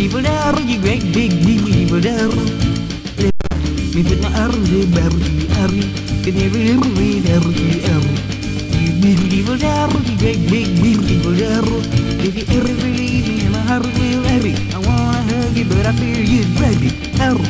beautiful arrow, you great big beautiful arrow. Me put my arrow in the arrow, can never read arrow, you beautiful arrow, you great big beautiful arrow. If you ever believe me, my heart will heavy. I wanna hug you, but I fear you'd break it. Arrow.